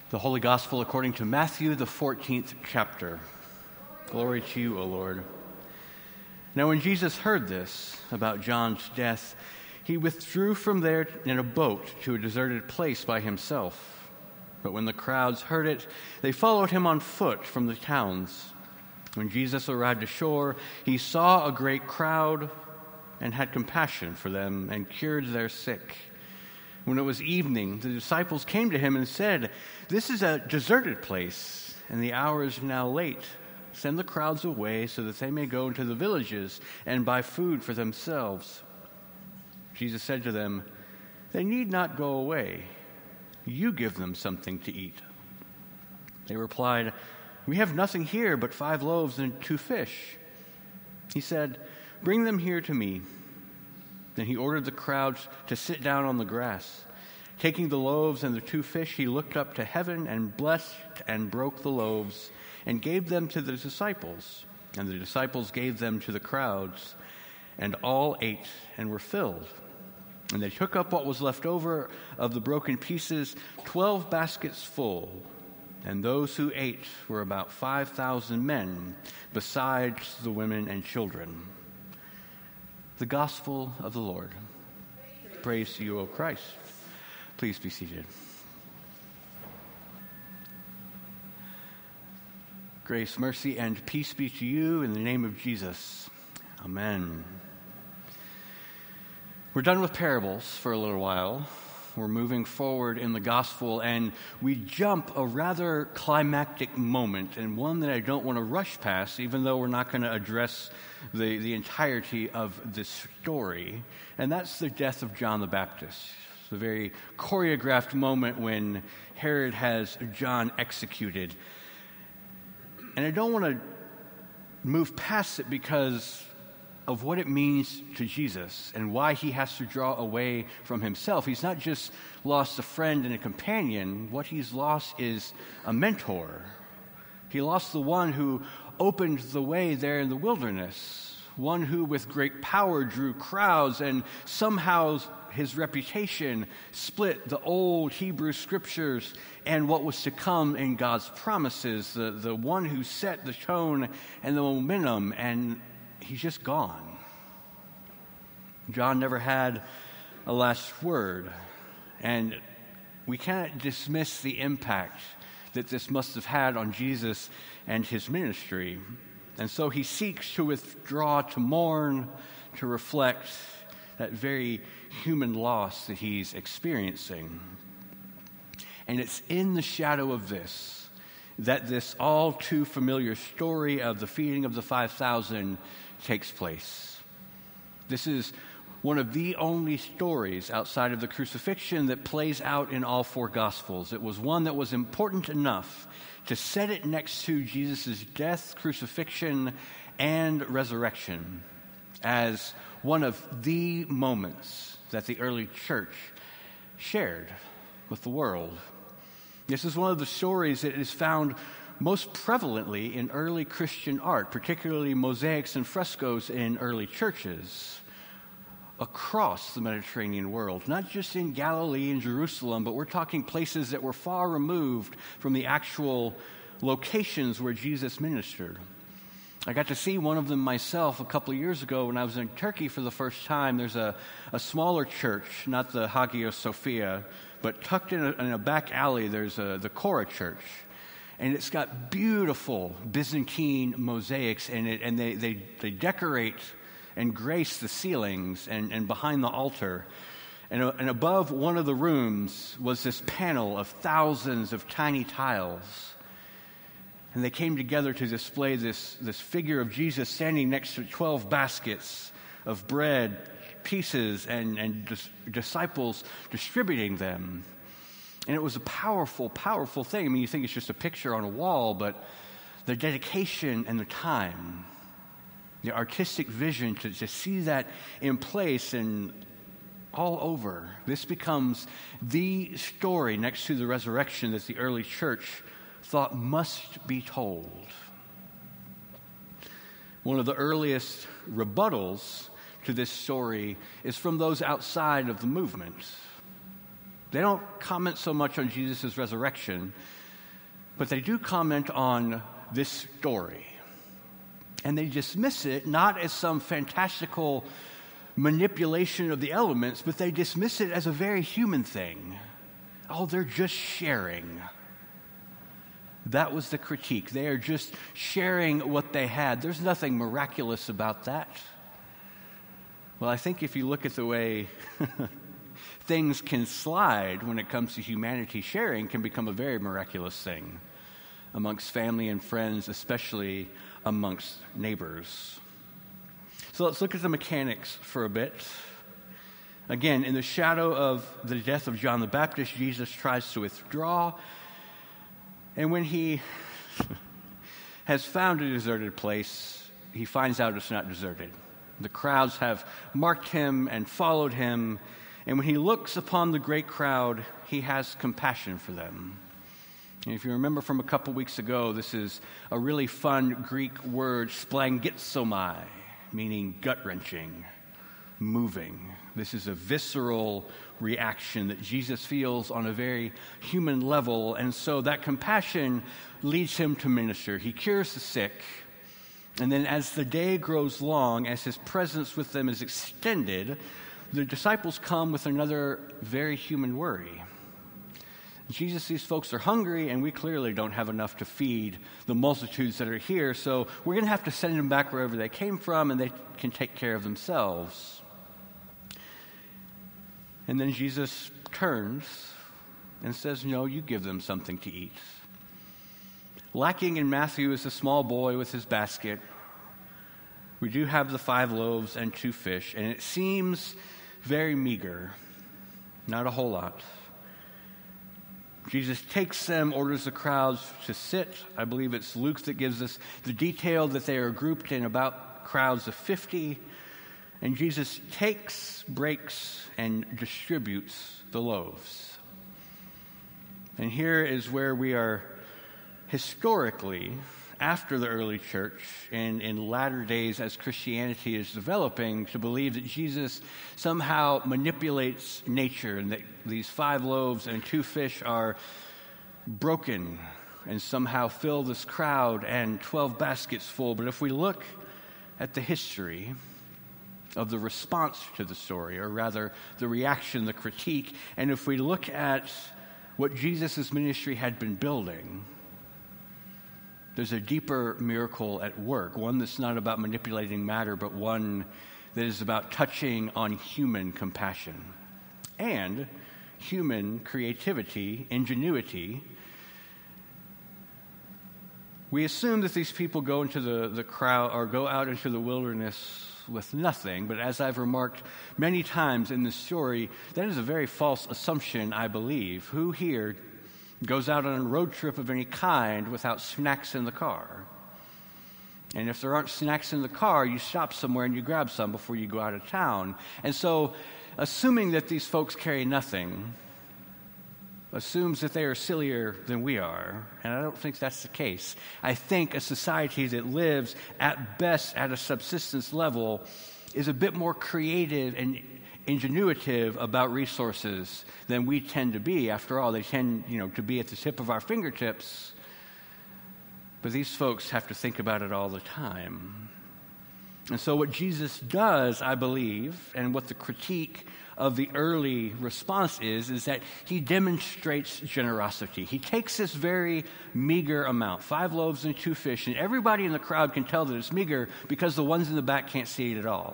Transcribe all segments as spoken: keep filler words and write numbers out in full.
The Holy Gospel according to Matthew, the fourteenth chapter. Glory to you, O Lord. Now when Jesus heard this about John's death, he withdrew from there in a boat to a deserted place by himself. But when the crowds heard it, they followed him on foot from the towns. When Jesus arrived ashore, he saw a great crowd and had compassion for them and cured their sick. When it was evening, the disciples came to him and said, "This is a deserted place, and the hour is now late. Send the crowds away so that they may go into the villages and buy food for themselves." Jesus said to them, "They need not go away. You give them something to eat." They replied, "We have nothing here but five loaves and two fish." He said, "Bring them here to me." Then he ordered the crowds to sit down on the grass. Taking the loaves and the two fish, he looked up to heaven and blessed and broke the loaves and gave them to the disciples. And the disciples gave them to the crowds. And all ate and were filled. And they took up what was left over of the broken pieces, twelve baskets full. And those who ate were about five thousand men, besides the women and children. The Gospel of the Lord. Praise to you, O Christ. Please be seated. Grace, mercy, and peace be to you in the name of Jesus. Amen. We're done with parables for a little while. We're moving forward in the gospel, and we jump a rather climactic moment, and one that I don't want to rush past, even though we're not going to address the, the entirety of this story, and that's the death of John the Baptist. It's a very choreographed moment when Herod has John executed. And I don't want to move past it because of what it means to Jesus and why he has to draw away from himself. He's not just lost a friend and a companion. What he's lost is a mentor. He lost the one who opened the way there in the wilderness, one who with great power drew crowds, and somehow his reputation split the old Hebrew scriptures and what was to come in God's promises, the, the one who set the tone and the momentum, and he's just gone. John never had a last word, and we cannot dismiss the impact that this must have had on Jesus and his ministry. And so he seeks to withdraw, to mourn, to reflect that very human loss that he's experiencing. And it's in the shadow of this that this all too familiar story of the feeding of the five thousand takes place. This is one of the only stories outside of the crucifixion that plays out in all four Gospels. It was one that was important enough to set it next to Jesus' death, crucifixion, and resurrection as one of the moments that the early church shared with the world. This is one of the stories that is found most prevalently in early Christian art, particularly mosaics and frescoes in early churches across the Mediterranean world, not just in Galilee and Jerusalem, but we're talking places that were far removed from the actual locations where Jesus ministered. I got to see one of them myself a couple of years ago when I was in Turkey for the first time. There's a, a smaller church, not the Hagia Sophia, but tucked in a, in a back alley, there's a, the Kora Church. And it's got beautiful Byzantine mosaics in it, and they, they, they decorate and grace the ceilings and, and behind the altar. And, uh, and above one of the rooms was this panel of thousands of tiny tiles. And they came together to display this, this figure of Jesus standing next to twelve baskets of bread, pieces, and, and dis- disciples distributing them. And it was a powerful, powerful thing. I mean, you think it's just a picture on a wall, but the dedication and the time, the artistic vision to, to see that in place and all over, this becomes the story next to the resurrection that the early church thought must be told. One of the earliest rebuttals to this story is from those outside of the movement. They don't comment so much on Jesus' resurrection, but they do comment on this story. And they dismiss it not as some fantastical manipulation of the elements, but they dismiss it as a very human thing. Oh, they're just sharing. That was the critique. They are just sharing what they had. There's nothing miraculous about that. Well, I think if you look at the way things can slide when it comes to humanity, sharing can become a very miraculous thing amongst family and friends, especially amongst neighbors. So let's look at the mechanics for a bit. Again, in the shadow of the death of John the Baptist, Jesus tries to withdraw. And when he has found a deserted place, he finds out it's not deserted. The crowds have marked him and followed him. And when he looks upon the great crowd, he has compassion for them. And if you remember from a couple weeks ago, this is a really fun Greek word, splangitsomai, meaning gut-wrenching, moving. This is a visceral reaction that Jesus feels on a very human level. And so that compassion leads him to minister. He cures the sick. And then as the day grows long, as his presence with them is extended, the disciples come with another very human worry. Jesus, these folks are hungry, and we clearly don't have enough to feed the multitudes that are here, so we're going to have to send them back wherever they came from, and they can take care of themselves. And then Jesus turns and says, no, you give them something to eat. Lacking in Matthew is a small boy with his basket. We do have the five loaves and two fish, and it seems very meager, not a whole lot. Jesus takes them, orders the crowds to sit. I believe it's Luke that gives us the detail that they are grouped in about crowds of fifty. And Jesus takes, breaks, and distributes the loaves. And here is where we are historically, after the early church, and in latter days as Christianity is developing, to believe that Jesus somehow manipulates nature and that these five loaves and two fish are broken and somehow fill this crowd and twelve baskets full. But if we look at the history of the response to the story, or rather the reaction, the critique, and if we look at what Jesus' ministry had been building, there's a deeper miracle at work, one that's not about manipulating matter, but one that is about touching on human compassion and human creativity, ingenuity. We assume that these people go into the, the crowd or go out into the wilderness with nothing, but as I've remarked many times in this story, that is a very false assumption, I believe. Who here goes out on a road trip of any kind without snacks in the car? And if there aren't snacks in the car, you stop somewhere and you grab some before you go out of town. And so, assuming that these folks carry nothing assumes that they are sillier than we are, and I don't think that's the case. I think a society that lives at best at a subsistence level is a bit more creative and ingenuitive about resources than we tend to be. After all, they tend, you know, to be at the tip of our fingertips. But these folks have to think about it all the time. And so what Jesus does, I believe, and what the critique of the early response is, is that he demonstrates generosity. He takes this very meager amount, five loaves and two fish, and everybody in the crowd can tell that it's meager because the ones in the back can't see it at all.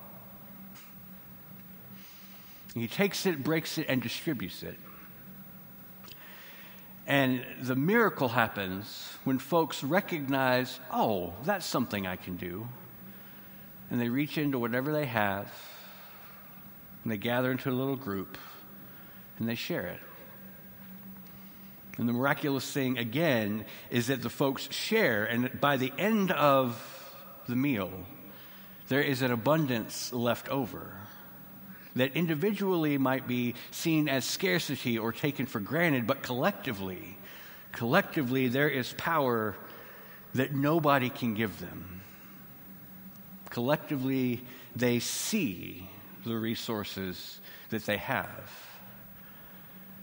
He takes it, breaks it, and distributes it. And the miracle happens when folks recognize, oh, that's something I can do. And they reach into whatever they have, and they gather into a little group, and they share it. And the miraculous thing, again, is that the folks share, and by the end of the meal, there is an abundance left over that individually might be seen as scarcity or taken for granted, but collectively, collectively there is power that nobody can give them. Collectively, they see the resources that they have.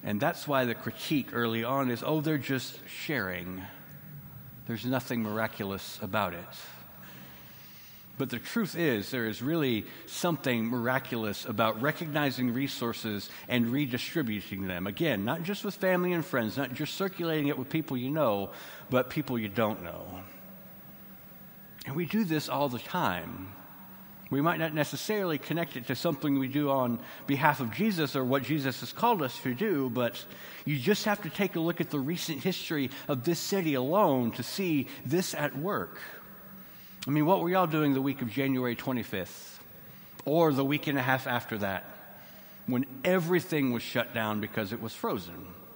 And that's why the critique early on is, oh, they're just sharing. There's nothing miraculous about it. But the truth is, there is really something miraculous about recognizing resources and redistributing them. Again, not just with family and friends, not just circulating it with people you know, but people you don't know. And we do this all the time. We might not necessarily connect it to something we do on behalf of Jesus or what Jesus has called us to do, but you just have to take a look at the recent history of this city alone to see this at work. I mean, what were y'all doing the week of January twenty-fifth? Or the week and a half after that, when everything was shut down because it was frozen?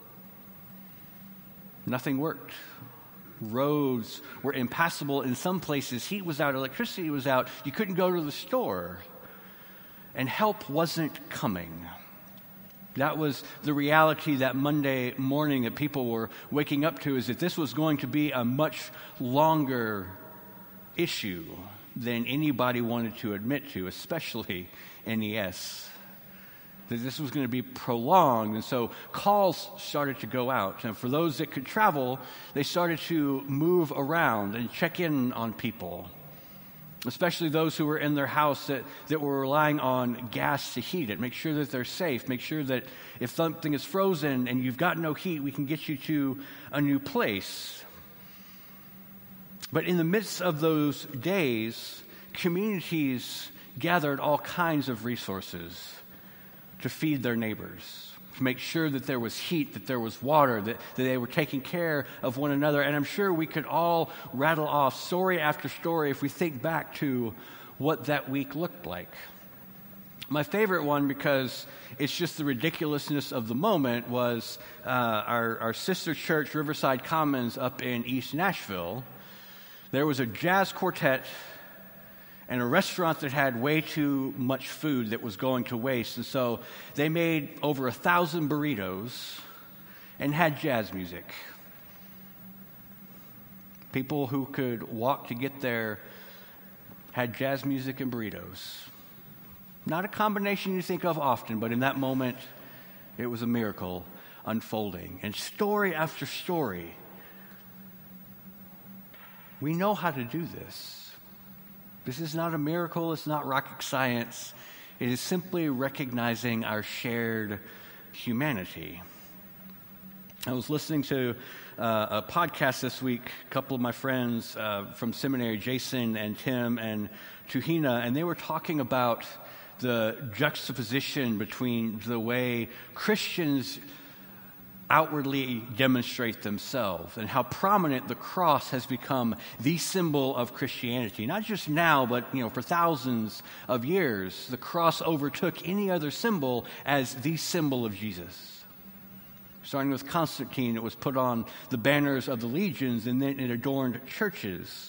Nothing worked. Roads were impassable in some places. Heat was out, electricity was out. You couldn't go to the store. And help wasn't coming. That was the reality that Monday morning that people were waking up to, is that this was going to be a much longer issue than anybody wanted to admit to, especially N E S. That this was going to be prolonged, and so calls started to go out. And for those that could travel, they started to move around and check in on people, especially those who were in their house that, that were relying on gas to heat it. Make sure that they're safe. Make sure that if something is frozen and you've got no heat, we can get you to a new place. But in the midst of those days, communities gathered all kinds of resources to feed their neighbors, to make sure that there was heat, that there was water, that, that they were taking care of one another. And I'm sure we could all rattle off story after story if we think back to what that week looked like. My favorite one, because it's just the ridiculousness of the moment, was uh, our, our sister church, Riverside Commons, up in East Nashville. There was a jazz quartet and a restaurant that had way too much food that was going to waste. And so they made over a thousand burritos and had jazz music. People who could walk to get there had jazz music and burritos. Not a combination you think of often, but in that moment, it was a miracle unfolding. And story after story, we know how to do this. This is not a miracle. It's not rocket science. It is simply recognizing our shared humanity. I was listening to uh, a podcast this week. A couple of my friends uh, from seminary, Jason and Tim and Tuhina, and they were talking about the juxtaposition between the way Christians outwardly demonstrate themselves and how prominent the cross has become the symbol of Christianity. Not just now, but you know, for thousands of years, the cross overtook any other symbol as the symbol of Jesus. Starting with Constantine, it was put on the banners of the legions, and then it adorned churches.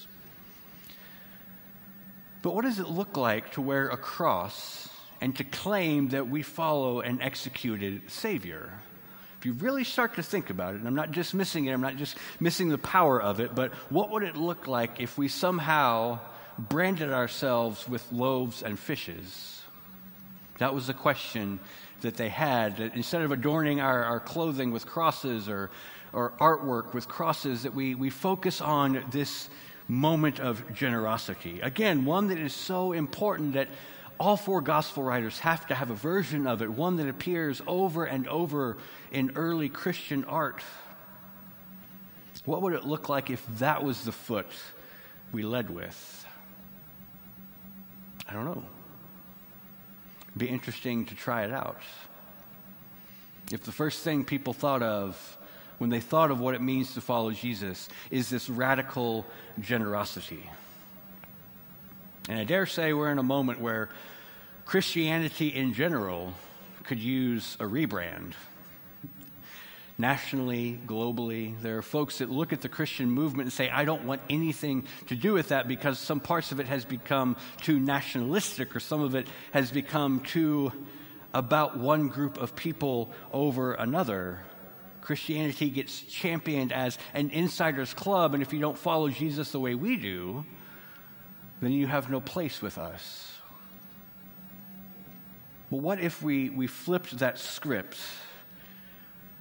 But what does it look like to wear a cross and to claim that we follow an executed Savior? If you really start to think about it, and I'm not dismissing it, I'm not just missing the power of it, but what would it look like if we somehow branded ourselves with loaves and fishes? That was the question that they had. That instead of adorning our, our clothing with crosses or, or artwork with crosses, that we, we focus on this moment of generosity. Again, one that is so important that all four gospel writers have to have a version of it, one that appears over and over in early Christian art. What would it look like if that was the foot we led with? I don't know. It'd be interesting to try it out. If the first thing people thought of when they thought of what it means to follow Jesus is this radical generosity. And I dare say we're in a moment where Christianity in general could use a rebrand. Nationally, globally, there are folks that look at the Christian movement and say, I don't want anything to do with that because some parts of it has become too nationalistic, or some of it has become too about one group of people over another. Christianity gets championed as an insider's club, and if you don't follow Jesus the way we do, then you have no place with us. But what if we, we flipped that script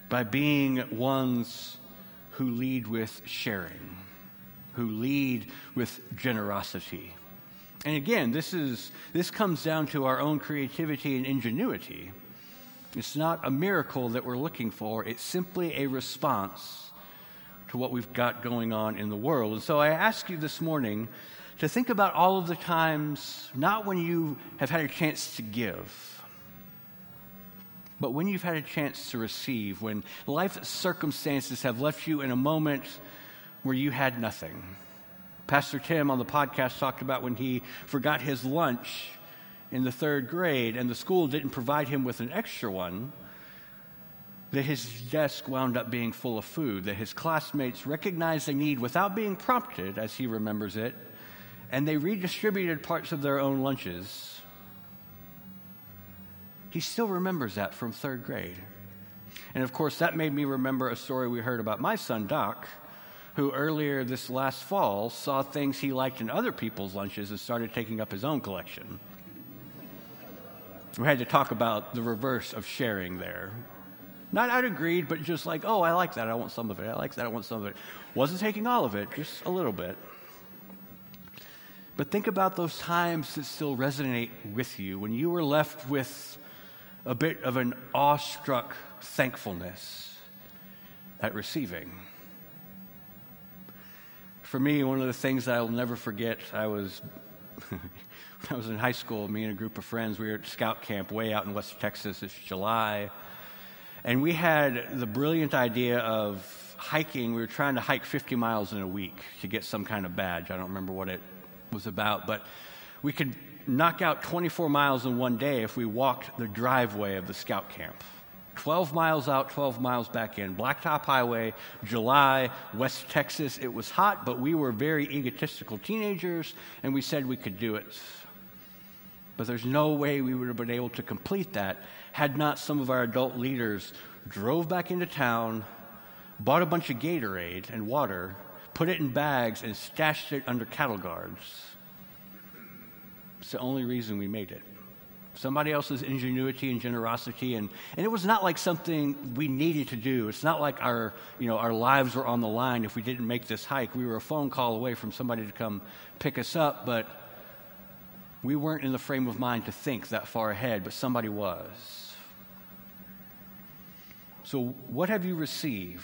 by being ones who lead with sharing, who lead with generosity. And again, this is this comes down to our own creativity and ingenuity. It's not a miracle that we're looking for. It's simply a response to what we've got going on in the world. And so I ask you this morning to think about all of the times, not when you have had a chance to give, but when you've had a chance to receive, when life circumstances have left you in a moment where you had nothing. Pastor Tim on the podcast talked about when he forgot his lunch in the third grade and the school didn't provide him with an extra one, that his desk wound up being full of food, that his classmates recognized the need without being prompted, as he remembers it, and they redistributed parts of their own lunches. He still remembers that from third grade. And of course, that made me remember a story we heard about my son, Doc, who earlier this last fall saw things he liked in other people's lunches and started taking up his own collection. We had to talk about the reverse of sharing there. Not out of greed, but just like, oh, I like that, I want some of it. I like that, I want some of it. Wasn't taking all of it, just a little bit. But think about those times that still resonate with you, when you were left with a bit of an awestruck thankfulness at receiving. For me, one of the things that I'll never forget, I was, when I was in high school, me and a group of friends, we were at scout camp way out in West Texas. It's July. And we had the brilliant idea of hiking. We were trying to hike fifty miles in a week to get some kind of badge. I don't remember what it was about, but we could knock out twenty-four miles in one day if we walked the driveway of the scout camp. twelve miles out, twelve miles back in. Blacktop Highway, July, West Texas. It was hot, but we were very egotistical teenagers, and we said we could do it. But there's no way we would have been able to complete that had not some of our adult leaders drove back into town, bought a bunch of Gatorade and water, put it in bags, and stashed it under cattle guards. It's the only reason we made it. Somebody else's ingenuity and generosity, and, and it was not like something we needed to do. It's not like our, you know, our lives were on the line if we didn't make this hike. We were a phone call away from somebody to come pick us up, but we weren't in the frame of mind to think that far ahead, but somebody was. So what have you received?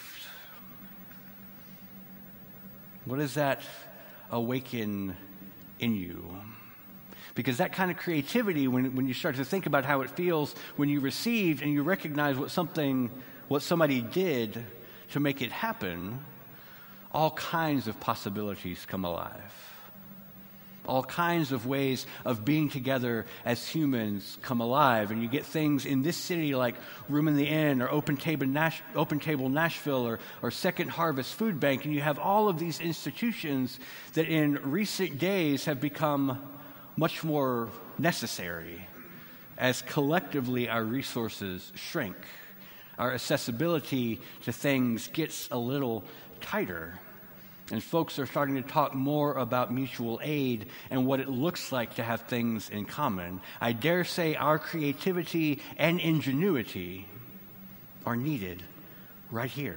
What does that awaken in you? Because that kind of creativity, when, when you start to think about how it feels when you received and you recognize what something, what somebody did to make it happen, all kinds of possibilities come alive. All kinds of ways of being together as humans come alive. And you get things in this city like Room in the Inn or Open Table, Nash, Open Table Nashville or, or Second Harvest Food Bank. And you have all of these institutions that in recent days have become much more necessary as collectively our resources shrink. Our accessibility to things gets a little tighter. And folks are starting to talk more about mutual aid and what it looks like to have things in common. I dare say our creativity and ingenuity are needed right here.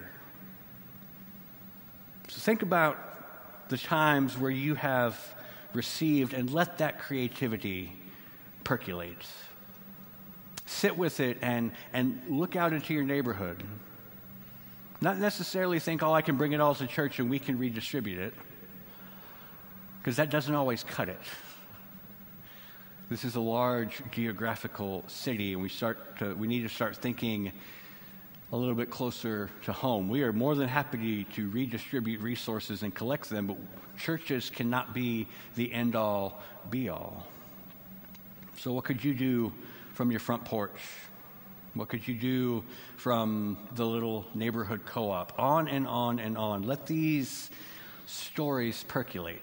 So think about the times where you have received and let that creativity percolate. Sit with it and, and look out into your neighborhood. Not necessarily think, oh, I can bring it all to church and we can redistribute it, because that doesn't always cut it. This is a large geographical city, and we start to, we need to start thinking a little bit closer to home. We are more than happy to redistribute resources and collect them, but churches cannot be the end-all, be-all. So what could you do from your front porch? What could you do from the little neighborhood co-op? On and on and on. Let these stories percolate.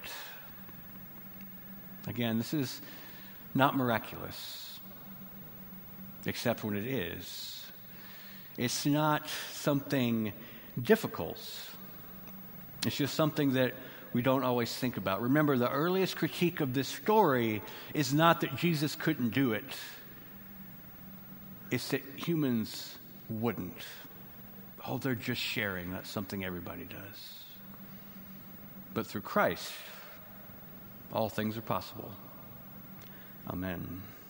Again, this is not miraculous, except when it is. It's not something difficult. It's just something that we don't always think about. Remember, the earliest critique of this story is not that Jesus couldn't do it. It's that humans wouldn't. Oh, they're just sharing. That's something everybody does. But through Christ, all things are possible. Amen.